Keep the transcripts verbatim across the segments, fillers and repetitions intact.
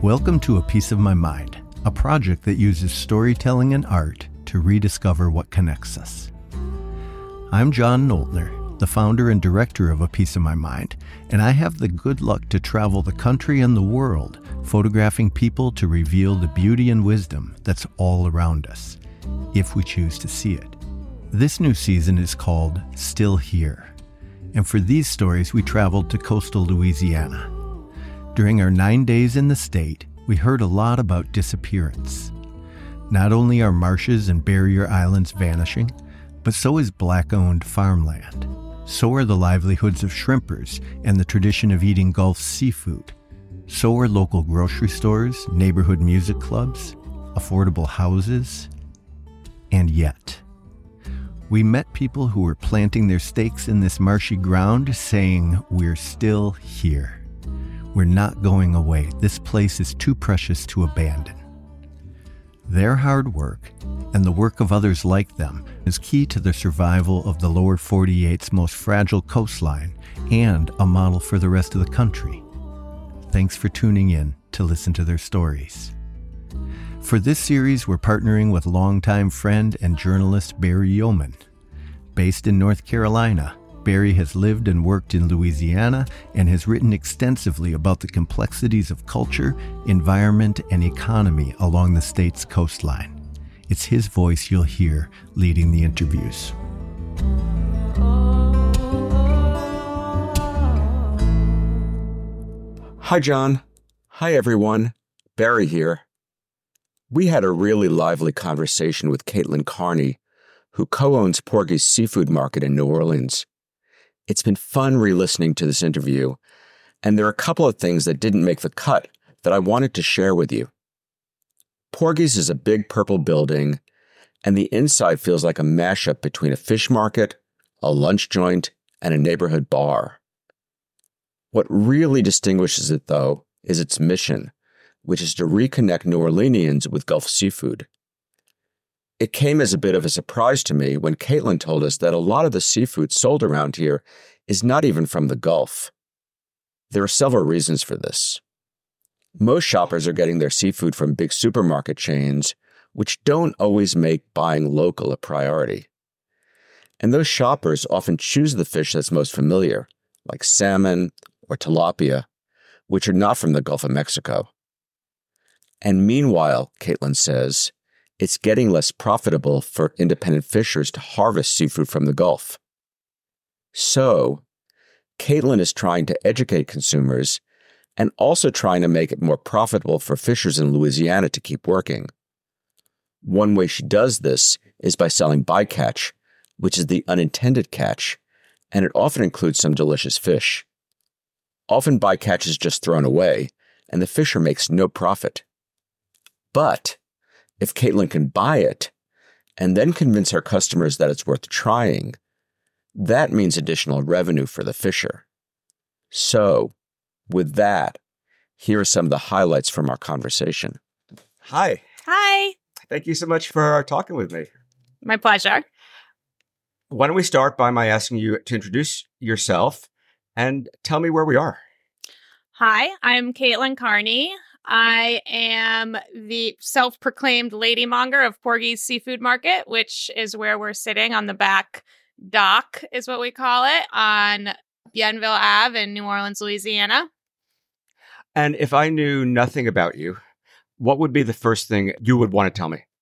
Welcome to A Piece of My Mind, a project that uses storytelling and art to rediscover what connects us. I'm John Noltner, the founder and director of A Piece of My Mind, and I have the good luck to travel the country and the world, photographing people to reveal the beauty and wisdom that's all around us, if we choose to see it. This new season is called Still Here, and for these stories we traveled to coastal Louisiana. During our nine days in the state, we heard a lot about disappearance. Not only are marshes and barrier islands vanishing, but so is black-owned farmland. So are the livelihoods of shrimpers and the tradition of eating Gulf seafood. So are local grocery stores, neighborhood music clubs, affordable houses. And yet, we met people who were planting their stakes in this marshy ground, saying, "We're still here. We're not going away. This place is too precious to abandon." Their hard work, and the work of others like them, is key to the survival of the lower forty-eight's most fragile coastline and a model for the rest of the country. Thanks for tuning in to listen to their stories. For this series, we're partnering with longtime friend and journalist Barry Yeoman. Based in North Carolina, Barry has lived and worked in Louisiana and has written extensively about the complexities of culture, environment, and economy along the state's coastline. It's his voice you'll hear leading the interviews. Hi, John. Hi, everyone. Barry here. We had a really lively conversation with Caitlin Carney, who co-owns Porgy's Seafood Market in New Orleans. It's been fun re-listening to this interview, and there are a couple of things that didn't make the cut that I wanted to share with you. Porgy's is a big purple building, and the inside feels like a mashup between a fish market, a lunch joint, and a neighborhood bar. What really distinguishes it, though, is its mission, which is to reconnect New Orleanians with Gulf seafood. It came as a bit of a surprise to me when Caitlin told us that a lot of the seafood sold around here is not even from the Gulf. There are several reasons for this. Most shoppers are getting their seafood from big supermarket chains, which don't always make buying local a priority. And those shoppers often choose the fish that's most familiar, like salmon or tilapia, which are not from the Gulf of Mexico. And meanwhile, Caitlin says, it's getting less profitable for independent fishers to harvest seafood from the Gulf. So, Caitlin is trying to educate consumers and also trying to make it more profitable for fishers in Louisiana to keep working. One way she does this is by selling bycatch, which is the unintended catch, and it often includes some delicious fish. Often bycatch is just thrown away, and the fisher makes no profit. But if Caitlin can buy it and then convince her customers that it's worth trying, that means additional revenue for the fisher. So, with that, here are some of the highlights from our conversation. Hi. Hi. Thank you so much for talking with me. My pleasure. Why don't we start by my asking you to introduce yourself and tell me where we are. Hi, I'm Caitlin Carney. I am the self-proclaimed ladymonger of Porgy's Seafood Market, which is where we're sitting on the back dock, is what we call it, on Bienville Avenue in New Orleans, Louisiana. And if I knew nothing about you, what would be the first thing you would want to tell me?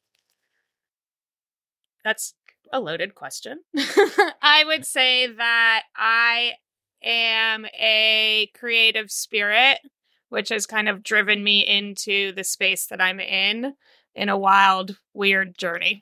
That's a loaded question. I would say that I am a creative spirit, which has kind of driven me into the space that I'm in, in a wild, weird journey.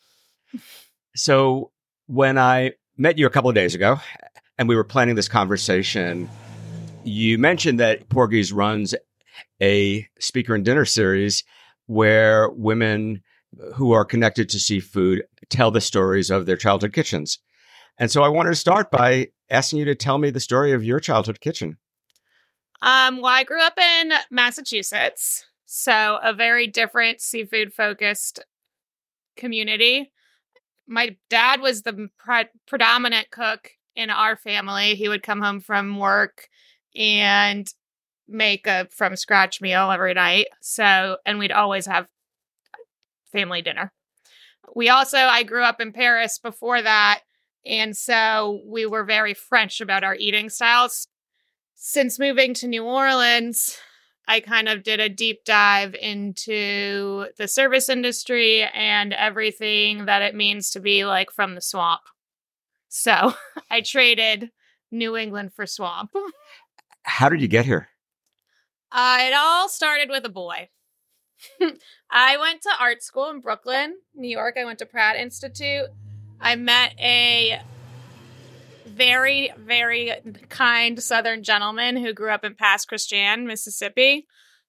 So when I met you a couple of days ago, and we were planning this conversation, you mentioned that Porgy's runs a speaker and dinner series where women who are connected to seafood tell the stories of their childhood kitchens. And so I wanted to start by asking you to tell me the story of your childhood kitchen. Um, well, I grew up in Massachusetts, so a very different seafood-focused community. My dad was the pre- predominant cook in our family. He would come home from work and make a from scratch meal every night. So, and we'd always have family dinner. We also, I grew up in Paris before that. And so we were very French about our eating styles. Since moving to New Orleans, I kind of did a deep dive into the service industry and everything that it means to be like from the swamp. So I traded New England for swamp. How did you get here? Uh, it all started with a boy. I went to art school in Brooklyn, New York. I went to Pratt Institute. I met a very, very kind Southern gentleman who grew up in Pass Christian, Mississippi,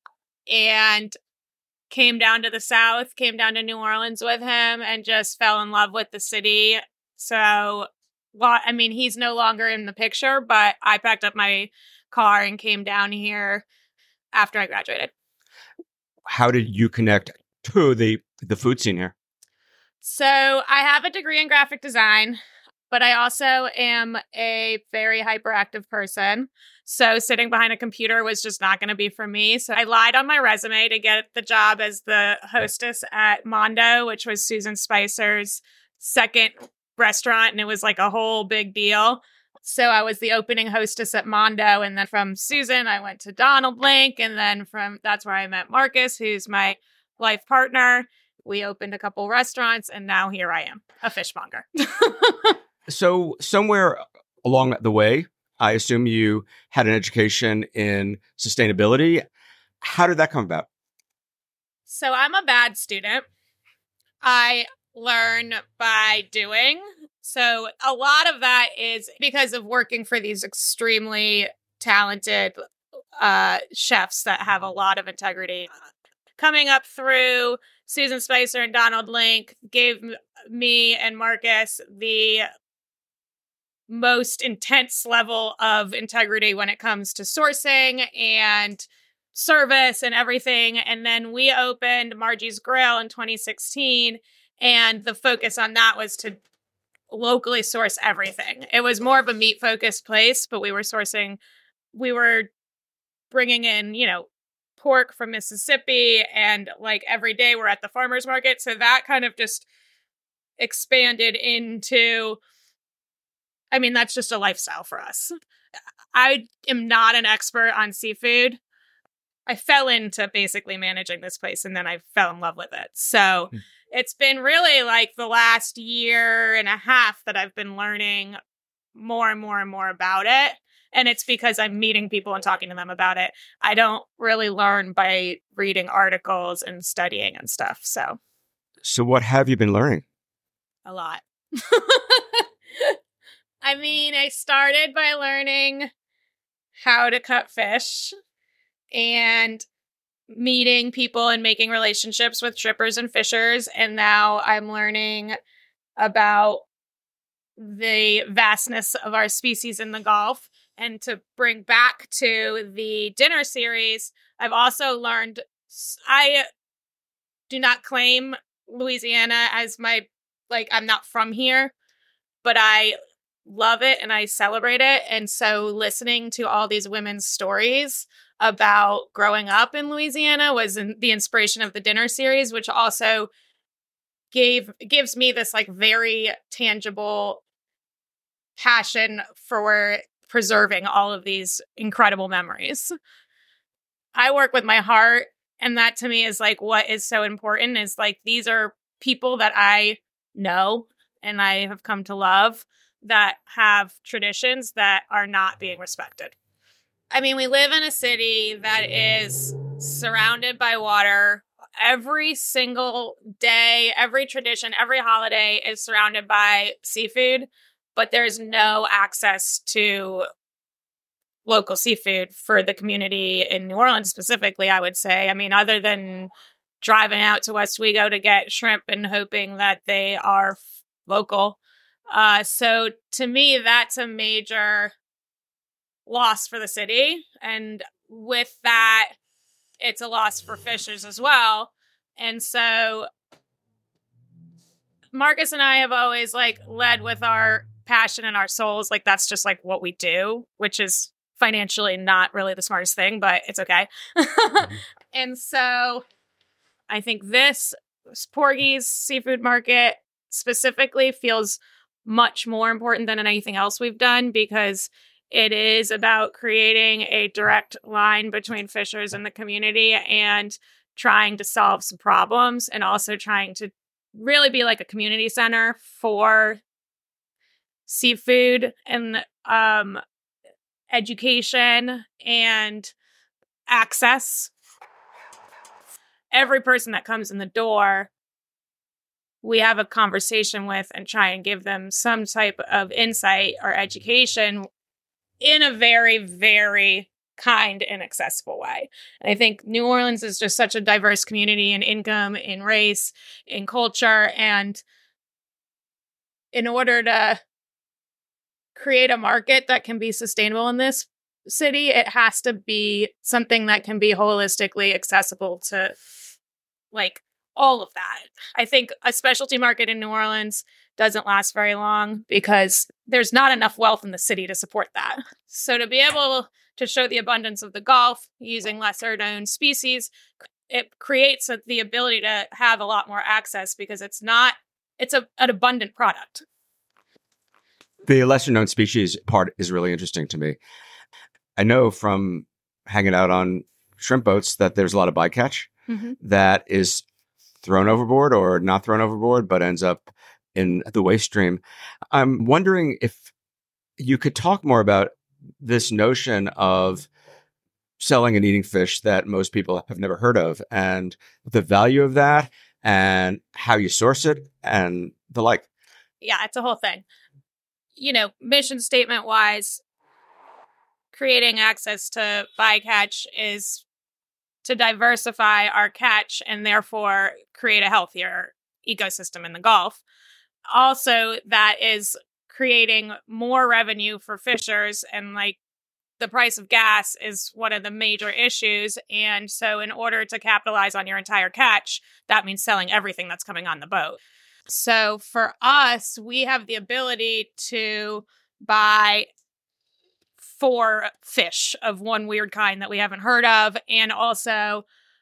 and came down to the South, came down to New Orleans with him, and just fell in love with the city. So, well, I mean, he's no longer in the picture, but I packed up my car and came down here after I graduated. How did you connect to the the food scene here? So I have a degree in graphic design, but I also am a very hyperactive person. So sitting behind a computer was just not going to be for me. So I lied on my resume to get the job as the hostess at Mondo, which was Susan Spicer's second restaurant. And it was like a whole big deal. So I was the opening hostess at Mondo. And then from Susan, I went to Donald Link. And then from that's where I met Marcus, who's my life partner. We opened a couple restaurants. And now here I am, a fishmonger. So somewhere along the way, I assume you had an education in sustainability. How did that come about? So I'm a bad student. I learn by doing. So a lot of that is because of working for these extremely talented uh, chefs that have a lot of integrity. Coming up through Susan Spicer and Donald Link gave me and Marcus the most intense level of integrity when it comes to sourcing and service and everything. And then we opened Margie's Grill in twenty sixteen. And the focus on that was to locally source everything. It was more of a meat focused place, but we were sourcing, we were bringing in, you know, pork from Mississippi, and like every day we're at the farmer's market. So that kind of just expanded into, I mean, that's just a lifestyle for us. I am not an expert on seafood. I fell into basically managing this place and then I fell in love with it. So mm. It's been really like the last year and a half that I've been learning more and more and more about it. And it's because I'm meeting people and talking to them about it. I don't really learn by reading articles and studying and stuff. So, so what have you been learning? A lot. I mean, I started by learning how to cut fish and meeting people and making relationships with shippers and fishers. And now I'm learning about the vastness of our species in the Gulf. And to bring back to the dinner series, I've also learned, I do not claim Louisiana as my, like, I'm not from here, but I love it and I celebrate it. And so listening to all these women's stories about growing up in Louisiana was in the inspiration of the dinner series, which also gave gives me this like very tangible passion for preserving all of these incredible memories. I work with my heart, and that to me is like what is so important is like these are people that I know and I have come to love that have traditions that are not being respected. I mean, we live in a city that is surrounded by water. Every single day, every tradition, every holiday is surrounded by seafood, but there's no access to local seafood for the community in New Orleans specifically, I would say. I mean, other than driving out to Westwego to get shrimp and hoping that they are f- local. Uh, so to me, that's a major loss for the city. And with that, it's a loss for fishers as well. And so Marcus and I have always like led with our passion and our souls. Like that's just like what we do, which is financially not really the smartest thing, but it's okay. Mm-hmm. And so I think this Porgy's Seafood Market specifically feels much more important than anything else we've done, because it is about creating a direct line between fishers and the community and trying to solve some problems, and also trying to really be like a community center for seafood and um, education and access. Every person that comes in the door, we have a conversation with and try and give them some type of insight or education in a very, very kind and accessible way. And I think New Orleans is just such a diverse community in income, in race, in culture. And in order to create a market that can be sustainable in this city, it has to be something that can be holistically accessible to like all of that. I think a specialty market in New Orleans doesn't last very long because there's not enough wealth in the city to support that. So to be able to show the abundance of the Gulf using lesser known species, it creates a, the ability to have a lot more access, because it's not, it's a, an abundant product. The lesser known species part is really interesting to me. I know from hanging out on shrimp boats that there's a lot of bycatch mm-hmm. that is thrown overboard or not thrown overboard, but ends up in the waste stream. I'm wondering if you could talk more about this notion of selling and eating fish that most people have never heard of, and the value of that, and how you source it, and the like. Yeah, it's a whole thing. You know, mission statement wise, creating access to bycatch is to diversify our catch and therefore create a healthier ecosystem in the Gulf. Also, that is creating more revenue for fishers, and like the price of gas is one of the major issues. And so in order to capitalize on your entire catch, that means selling everything that's coming on the boat. So for us, we have the ability to buy four fish of one weird kind that we haven't heard of, and also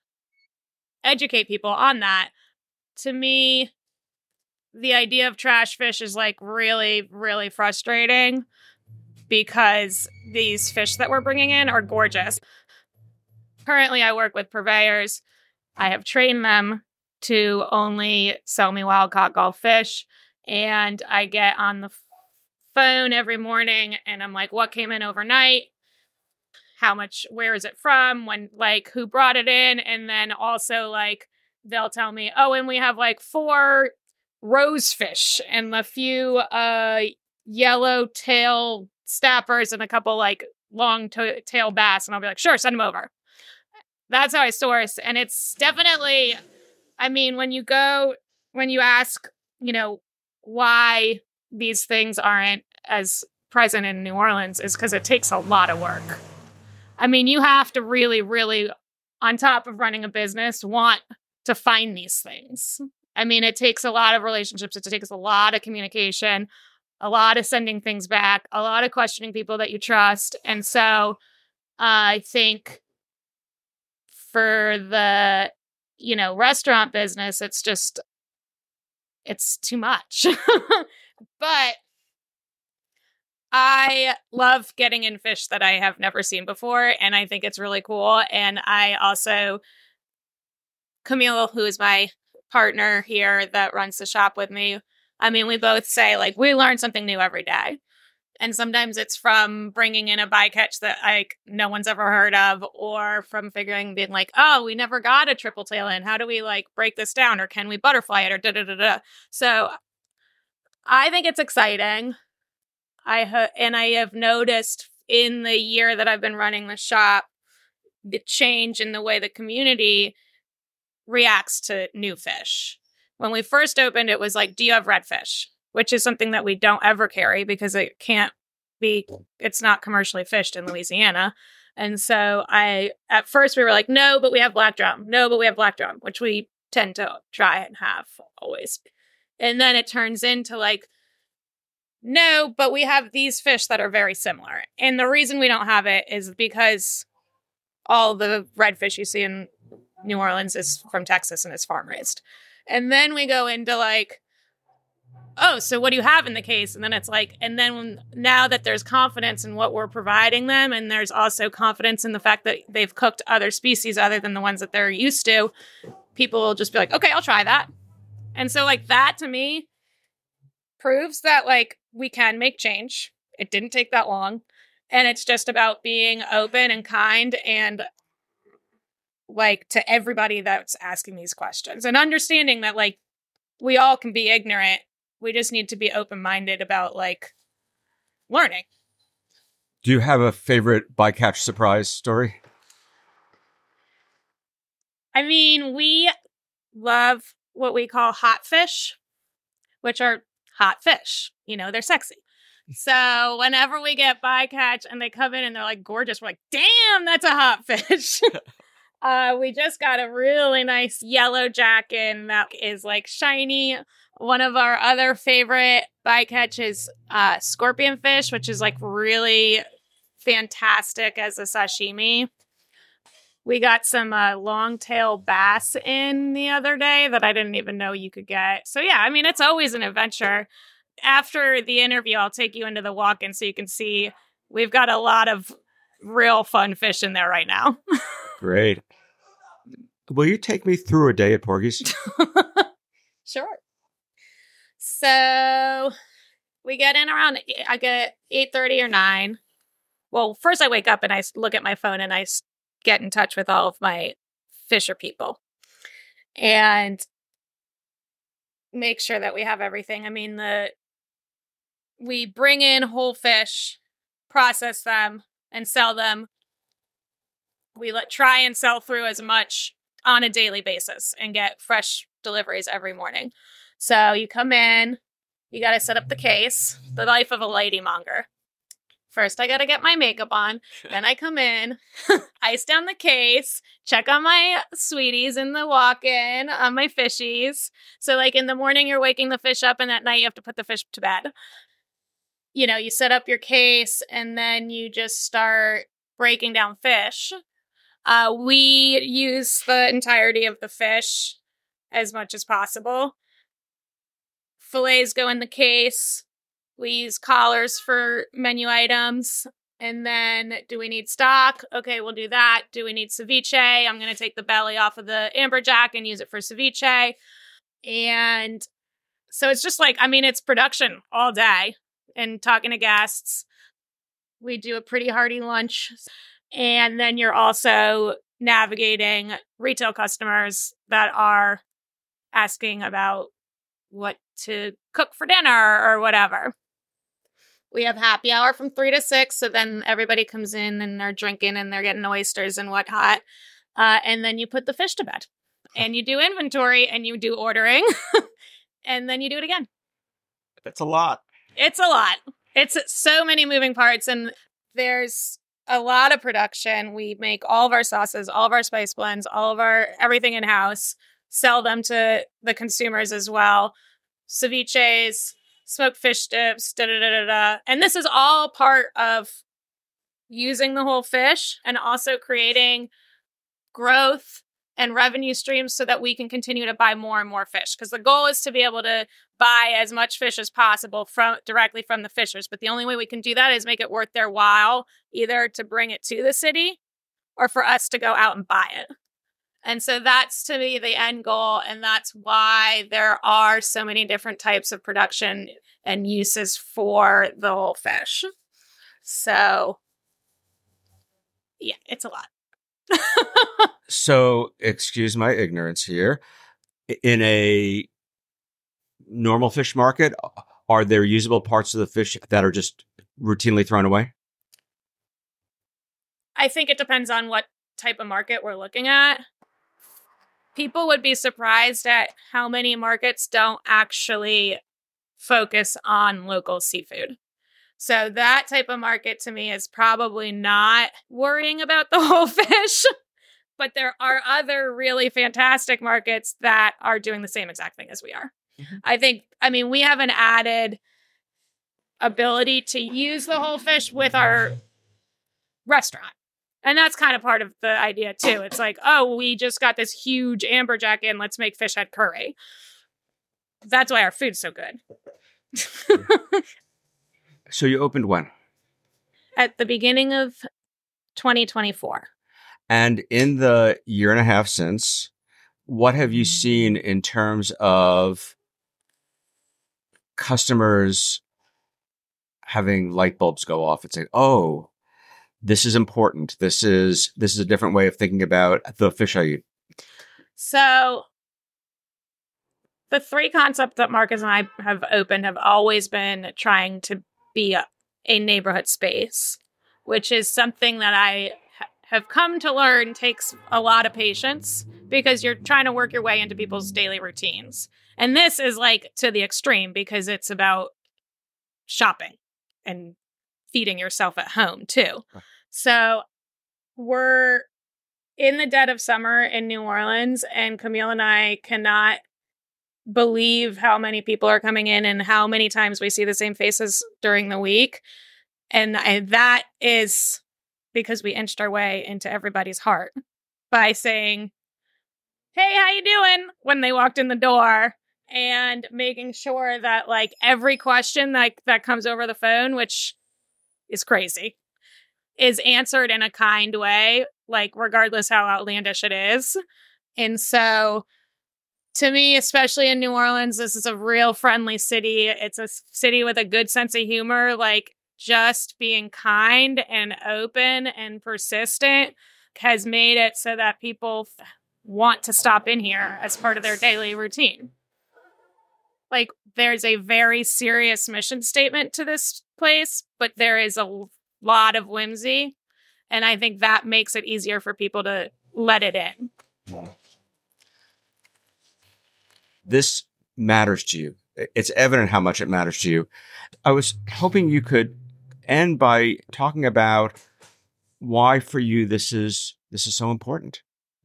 educate people on that. To me, the idea of trash fish is like really, really frustrating, because these fish that we're bringing in are gorgeous. Currently, I work with purveyors. I have trained them to only sell me wild-caught Gulf fish, and I get on the phone every morning and I'm like, what came in overnight? How much, where is it from? When, like, who brought it in? And then also, like, they'll tell me, oh, and we have like four rosefish and a few uh yellow tail snappers and a couple like long to- tail bass. And I'll be like, sure, send them over. That's how I source. And it's definitely, I mean, when you go, when you ask, you know, why these things aren't as present in New Orleans, is because it takes a lot of work. I mean, you have to really, really, on top of running a business, want to find these things. I mean, it takes a lot of relationships. It takes a lot of communication, a lot of sending things back, a lot of questioning people that you trust. And so uh, I think for the, you know, restaurant business, it's just, it's too much. But I love getting in fish that I have never seen before, and I think it's really cool. And I also, Camille, who is my partner here that runs the shop with me, I mean, we both say, like, we learn something new every day. And sometimes it's from bringing in a bycatch that, like, no one's ever heard of, or from figuring, being like, oh, we never got a triple tail in. How do we, like, break this down? Or can we butterfly it? Or da-da-da-da. So I think it's exciting. I ha- And I have noticed in the year that I've been running the shop, the change in the way the community reacts to new fish. When we first opened, it was like, do you have redfish? Which is something that we don't ever carry because it can't be, it's not commercially fished in Louisiana. And so I, at first we were like, no, but we have black drum. No, but we have black drum, which we tend to try and have always. And then it turns into like, no, but we have these fish that are very similar. And the reason we don't have it is because all the redfish you see in New Orleans is from Texas and is farm raised. And then we go into like, oh, so what do you have in the case? And then it's like, and then when, now that there's confidence in what we're providing them, and there's also confidence in the fact that they've cooked other species other than the ones that they're used to, people will just be like, okay, I'll try that. And so like that to me proves that like we can make change. It didn't take that long. And it's just about being open and kind and like to everybody that's asking these questions and understanding that like we all can be ignorant. We just need to be open-minded about like learning. Do you have a favorite bycatch surprise story? I mean, we love what we call hot fish, which are hot fish. You know, they're sexy. So whenever we get bycatch and they come in and they're like gorgeous, we're like, damn, that's a hot fish. uh, we just got a really nice yellow jack in that is like shiny. One of our other favorite bycatch is uh, scorpion fish, which is like really fantastic as a sashimi. We got some uh, long-tail bass in the other day that I didn't even know you could get. So yeah, I mean, it's always an adventure. After the interview, I'll take you into the walk-in so you can see we've got a lot of real fun fish in there right now. Great. Will you take me through a day at Porgy's? Sure. So we get in around, I get eight thirty or nine. Well, first I wake up and I look at my phone and I get in touch with all of my fisher people and make sure that we have everything. I mean, the we bring in whole fish, process them, and sell them. We let try and sell through as much on a daily basis and get fresh deliveries every morning. So you come in, you got to set up the case, the life of a ladymonger. First, I got to get my makeup on. Then I come in, ice down the case, check on my sweeties in the walk-in, on my fishies. So like in the morning, you're waking the fish up and at night you have to put the fish to bed. You know, you set up your case and then you just start breaking down fish. Uh, we use the entirety of the fish as much as possible. Fillets go in the case. We use collars for menu items. And then do we need stock? Okay, we'll do that. Do we need ceviche? I'm going to take the belly off of the amberjack and use it for ceviche. And so it's just like, I mean, it's production all day and talking to guests. We do a pretty hearty lunch. And then you're also navigating retail customers that are asking about what to cook for dinner or whatever. We have happy hour from three to six. So then everybody comes in and they're drinking and they're getting oysters and whatnot. Uh, and then you put the fish to bed and you do inventory and you do ordering and then you do it again. That's a lot. It's a lot. It's so many moving parts and there's a lot of production. We make all of our sauces, all of our spice blends, all of our everything in-house, sell them to the consumers as well. Ceviches, smoked fish dips, da da da da da. And this is all part of using the whole fish and also creating growth and revenue streams so that we can continue to buy more and more fish. Because the goal is to be able to buy as much fish as possible from directly from the fishers. But the only way we can do that is make it worth their while, either to bring it to the city or for us to go out and buy it. And so that's to me the end goal. And that's why there are so many different types of production and uses for the whole fish. So, yeah, it's a lot. So, excuse my ignorance here. In a normal fish market, are there usable parts of the fish that are just routinely thrown away? I think it depends on what type of market we're looking at. People would be surprised at how many markets don't actually focus on local seafood. So that type of market to me is probably not worrying about the whole fish. But there are other really fantastic markets that are doing the same exact thing as we are. Mm-hmm. I think, I mean, we haven't added ability to use the whole fish with our restaurant. And that's kind of part of the idea too. It's like, oh, we just got this huge amberjack in, let's make fish head curry. That's why our food's so good. So you opened when? At the beginning of twenty twenty-four. And in the year and a half since, what have you seen in terms of customers having light bulbs go off and say, oh, this is important. This is this is a different way of thinking about the fish I eat. So the three concepts that Marcus and I have opened have always been trying to be a, a neighborhood space, which is something that I ha- have come to learn takes a lot of patience because you're trying to work your way into people's daily routines. And this is like to the extreme because it's about shopping and feeding yourself at home too. So we're in the dead of summer in New Orleans, and Camille and I cannot believe how many people are coming in and how many times we see the same faces during the week. And, and that is because we inched our way into everybody's heart by saying, hey, how you doing? When they walked in the door, and making sure that like every question that, that comes over the phone, which is crazy, is answered in a kind way, like regardless how outlandish it is. And so to me, especially in New Orleans, this is a real friendly city. It's a city with a good sense of humor. Like just being kind and open and persistent has made it so that people want to stop in here as part of their daily routine. Like there's a very serious mission statement to this place, but there is a lot of whimsy. And I think that makes it easier for people to let it in. This matters to you. It's evident how much it matters to you. I was hoping you could end by talking about why for you this is this is so important.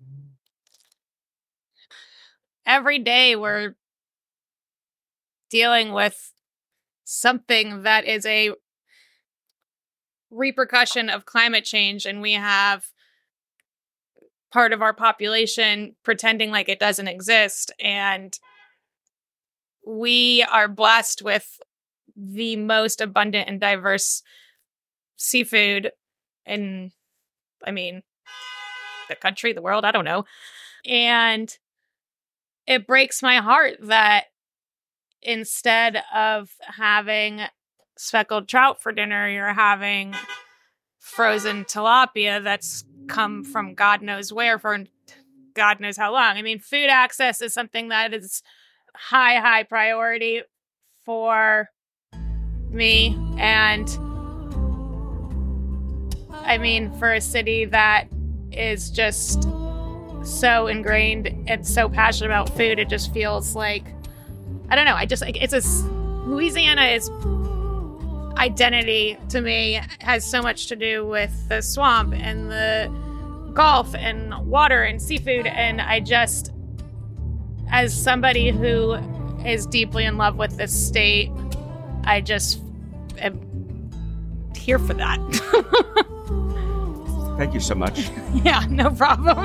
Every day we're dealing with something that is a repercussion of climate change, and we have part of our population pretending like it doesn't exist, and we are blessed with the most abundant and diverse seafood in, I mean, the country, the world, I don't know. And it breaks my heart that instead of having speckled trout for dinner, you're having frozen tilapia that's come from God knows where for God knows how long. I mean, food access is something that is high, high priority for me. And I mean, for a city that is just so ingrained and so passionate about food, it just feels like, I don't know, I just, like, it's a, Louisiana is, identity to me has so much to do with the swamp and the Gulf and water and seafood. And I just, as somebody who is deeply in love with this state, I just am here for that. Thank you so much. Yeah, no problem.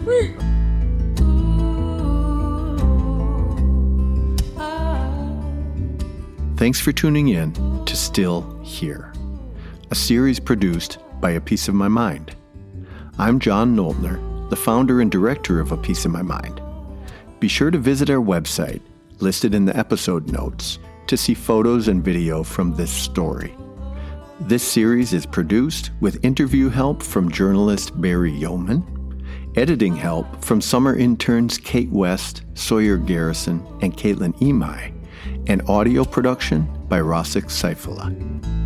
Thanks for tuning in to Still Here, a series produced by A Piece of My Mind. I'm John Noltner, the founder and director of A Piece of My Mind. Be sure to visit our website, listed in the episode notes, to see photos and video from this story. This series is produced with interview help from journalist Barry Yeoman, editing help from summer interns Kate West, Sawyer Garrison, and Caitlin Emai, and audio production by Rosik Saifullah.